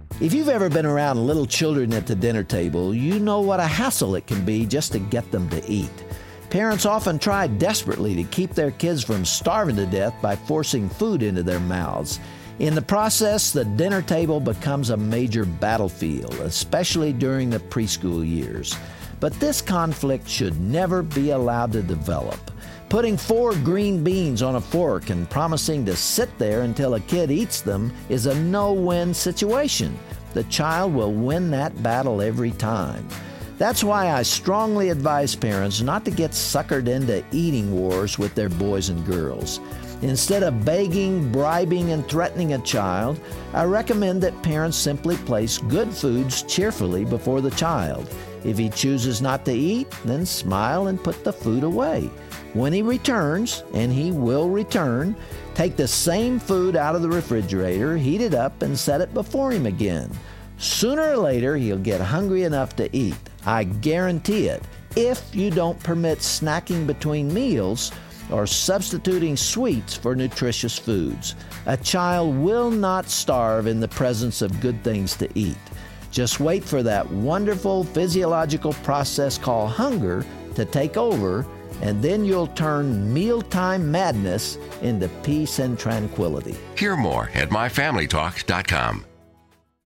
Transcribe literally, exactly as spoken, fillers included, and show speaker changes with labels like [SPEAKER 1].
[SPEAKER 1] If you've ever been around little children at the dinner table, you know what a hassle it can be just to get them to eat. Parents often try desperately to keep their kids from starving to death by forcing food into their mouths. In the process, the dinner table becomes a major battlefield, especially during the preschool years. But this conflict should never be allowed to develop. Putting four green beans on a fork and promising to sit there until a kid eats them is a no-win situation. The child will win that battle every time. That's why I strongly advise parents not to get suckered into eating wars with their boys and girls. Instead of begging, bribing, and threatening a child, I recommend that parents simply place good foods cheerfully before the child. If he chooses not to eat, then smile and put the food away. When he returns, and he will return, take the same food out of the refrigerator, heat it up, and set it before him again. Sooner or later, he'll get hungry enough to eat. I guarantee it, if you don't permit snacking between meals or substituting sweets for nutritious foods. A child will not starve in the presence of good things to eat. Just wait for that wonderful physiological process called hunger to take over, and then you'll turn mealtime madness into peace and tranquility.
[SPEAKER 2] Hear more at my family talk dot com.